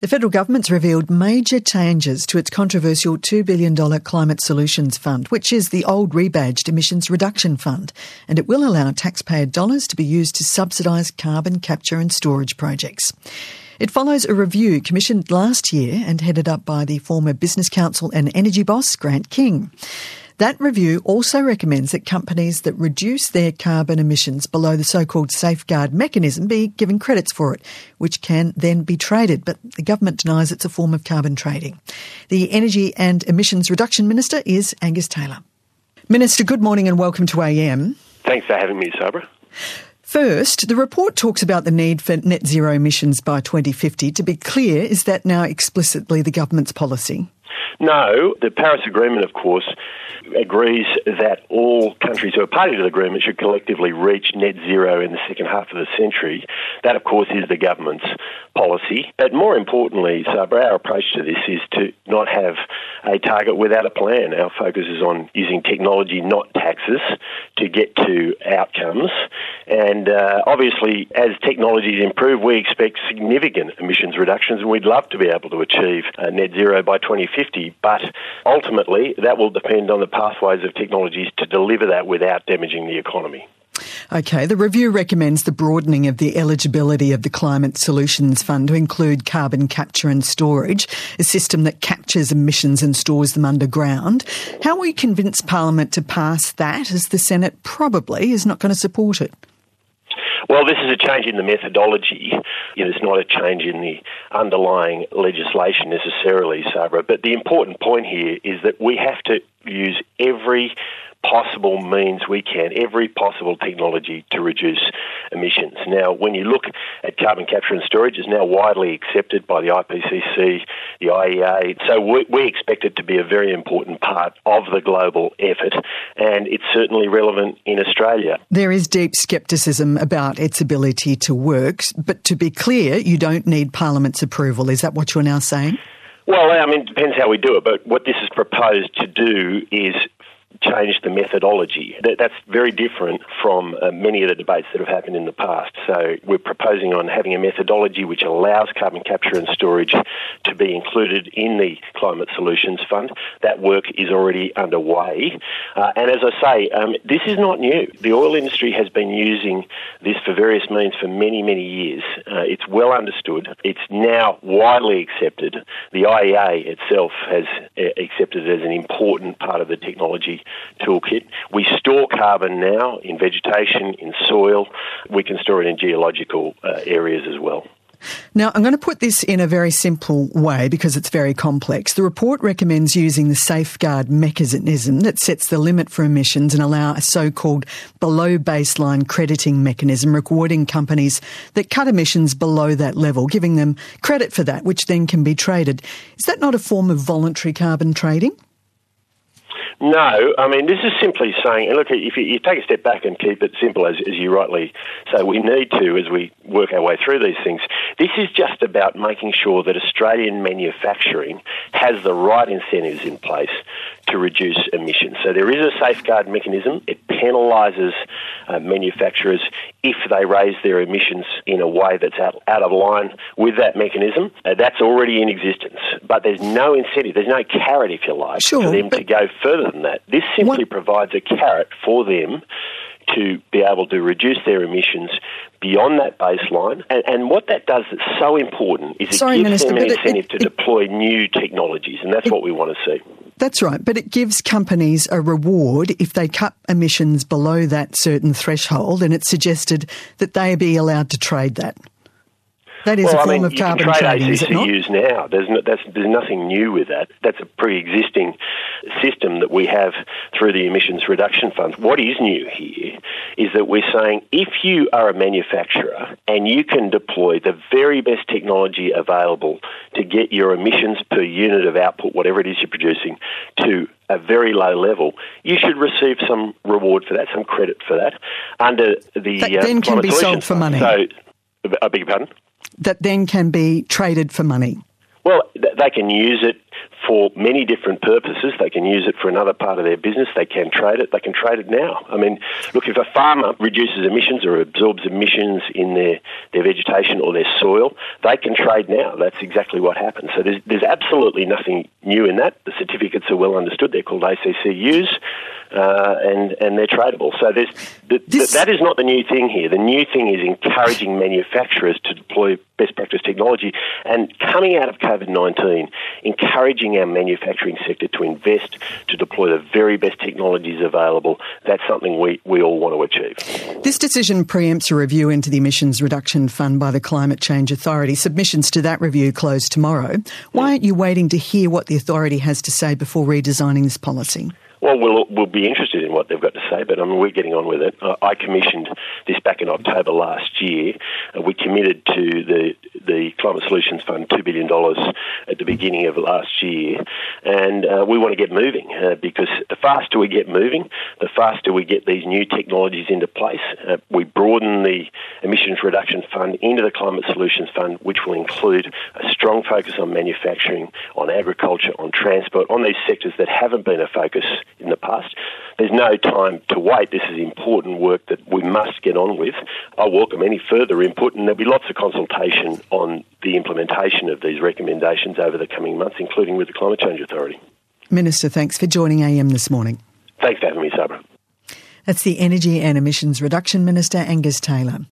The federal government's revealed major changes to its controversial $2 billion Climate Solutions Fund, which is the old rebadged Emissions Reduction Fund, and it will allow taxpayer dollars to be used to subsidise carbon capture and storage projects. It follows a review commissioned last year and headed up by the former Business Council and energy boss, Grant King. That review also recommends that companies that reduce their carbon emissions below the so-called safeguard mechanism be given credits for it, which can then be traded. But the government denies it's a form of carbon trading. The Energy and Emissions Reduction Minister is Angus Taylor. Minister, good morning and welcome to AM. Thanks for having me, Sabra. First, the report talks about the need for net zero emissions by 2050. To be clear, is that now explicitly the government's policy? No, the Paris Agreement, of course, agrees that all countries who are party to the agreement should collectively reach net zero in the second half of the century. That, of course, is the government's policy. But more importantly, Sabra, our approach to this is to not have a target without a plan. Our focus is on using technology, not taxes, to get to outcomes. And obviously, as technologies improve, we expect significant emissions reductions, and we'd love to be able to achieve net zero by 2050. But ultimately, that will depend on the pathways of technologies to deliver that without damaging the economy. Okay, the review recommends the broadening of the eligibility of the Climate Solutions Fund to include carbon capture and storage, a system that captures emissions and stores them underground. How will you convince Parliament to pass that, as the Senate probably is not going to support it? Well, this is a change in the methodology. It's not a change in the underlying legislation necessarily, Sabra. But the important point here is that we have to use every possible means we can, every possible technology to reduce emissions. Now, when you look at carbon capture and storage, it's now widely accepted by the IPCC, the IEA. So we expect it to be a very important part of the global effort, and it's certainly relevant in Australia. There is deep scepticism about its ability to work, but to be clear, you don't need Parliament's approval. Is that what you're now saying? Well, it depends how we do it, but what this is proposed to do is change the methodology. That's very different from many of the debates that have happened in the past. So we're proposing on having a methodology which allows carbon capture and storage to be included in the Climate Solutions Fund. That work is already underway. And as I say, this is not new. The oil industry has been using this for various means for many, many years. It's well understood. It's now widely accepted. The IEA itself has accepted it as an important part of the technology toolkit. We store carbon now in vegetation, in soil. We can store it in geological areas as well. Now, I'm going to put this in a very simple way because it's very complex. The report recommends using the safeguard mechanism that sets the limit for emissions and allow a so-called below baseline crediting mechanism, rewarding companies that cut emissions below that level, giving them credit for that, which then can be traded. Is that not a form of voluntary carbon trading? No, this is simply saying, and look, if you take a step back and keep it simple, as you rightly say, we need to as we work our way through these things. This is just about making sure that Australian manufacturing has the right incentives in place to reduce emissions. So there is a safeguard mechanism. It penalises manufacturers if they raise their emissions in a way that's out of line with that mechanism. That's already in existence. But there's no incentive, there's no carrot, if you like, for them to go further than that. This simply provides a carrot for them to be able to reduce their emissions beyond that baseline. And what that does that's so important is it gives them an incentive to deploy new technologies, and that's what we want to see. That's right, but it gives companies a reward if they cut emissions below that certain threshold, and it's suggested that they be allowed to trade that. That is a form of carbon trading, is it not? You can trade ACCUs now. There's nothing new with that. That's a pre-existing system that we have through the Emissions Reduction Fund. What is new here is that we're saying if you are a manufacturer and you can deploy the very best technology available to get your emissions per unit of output, whatever it is you're producing, to a very low level, you should receive some reward for that, some credit for that, under the that then can be sold for money. So, I beg your pardon? That then can be traded for money. Well, they can use it for many different purposes. They can use it for another part of their business. They can trade it. They can trade it now. I mean, look, if a farmer reduces emissions or absorbs emissions in their vegetation or their soil, they can trade now. That's exactly what happens. So there's absolutely nothing new in that. The certificates are well understood. They're called ACCUs, and they're tradable. So that is not the new thing here. The new thing is encouraging manufacturers to deploy best practice technology, and coming out of COVID-19, encouraging our manufacturing sector to invest, to deploy the very best technologies available. That's something we all want to achieve. This decision preempts a review into the Emissions Reduction Fund by the Climate Change Authority. Submissions to that review close tomorrow. Why aren't you waiting to hear what the authority has to say before redesigning this policy? Well, we'll be interested in what they've got to say, but I mean, we're getting on with it. I commissioned this back in October last year. We committed to the Climate Solutions Fund $2 billion at the beginning of last year, and we want to get moving because the faster we get moving, the faster we get these new technologies into place. We broaden the Emissions Reduction Fund into the Climate Solutions Fund, which will include a strong focus on manufacturing, on agriculture, on transport, on these sectors that haven't been a focus in the past. There's no time to wait. This is important work that we must get on with. I welcome any further input, and there'll be lots of consultation on the implementation of these recommendations over the coming months, including with the Climate Change Authority. Minister, thanks for joining AM this morning. Thanks for having me, Sabra. That's the Energy and Emissions Reduction Minister, Angus Taylor.